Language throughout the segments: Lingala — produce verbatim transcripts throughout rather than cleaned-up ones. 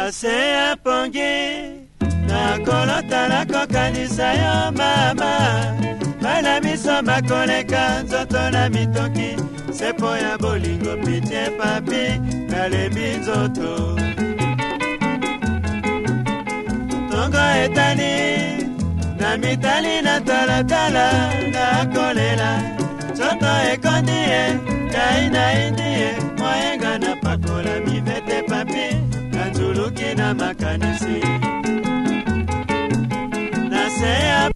se ya pongi nakolota nakokanisa yo mama bana miso bakoleka nzoto na mitoki sepo ya bolingo pitie papi nalembi nzoto tongo etani na mitali na talatala nakolela nzoto ekondi ye kai na indi ye moyenga na pakola mivete papi nanzuluki na makanisi na se ya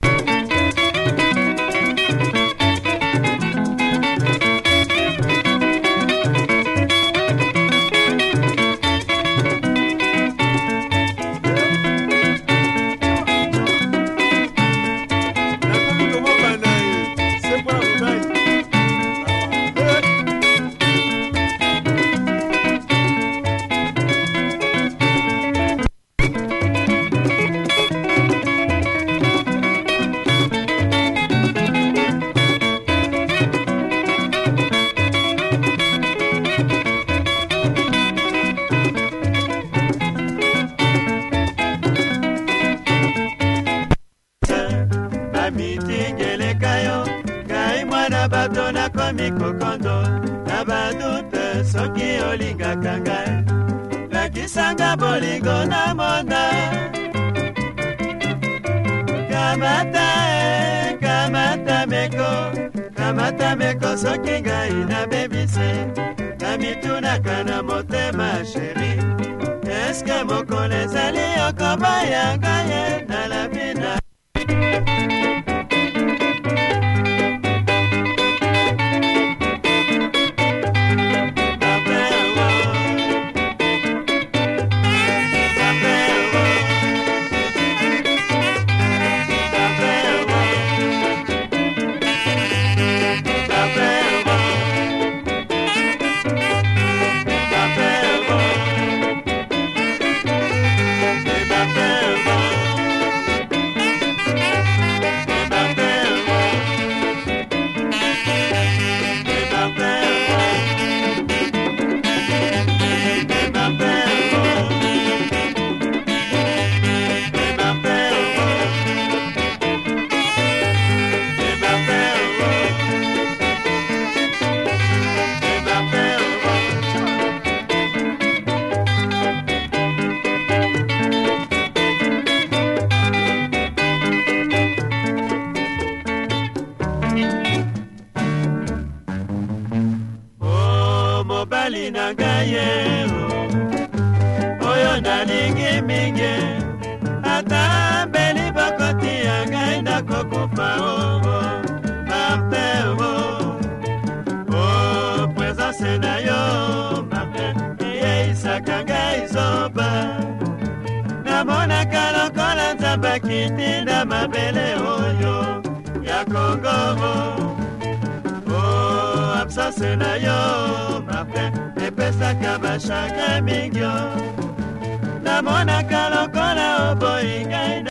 bato na komi kokondo na badute soki olingaka ngai lakisanga bolingo na mona kamata e kamata meko kamata meko soki ngai na bebise na mitunaka na motema sheri eske mokolo ezali okobaya ngai na labina mobali na ngai oyo nalingi mingi ata mbeli bokoti ya ngai nakokufa oo Martin o presence na yo Martin yeisaka ngai zoba namonaka lokola nzamba kitinda mabele oyo ya Kongo absence na yo Martin epesaka bashaka mingyo namonaka lokola oboyi ngai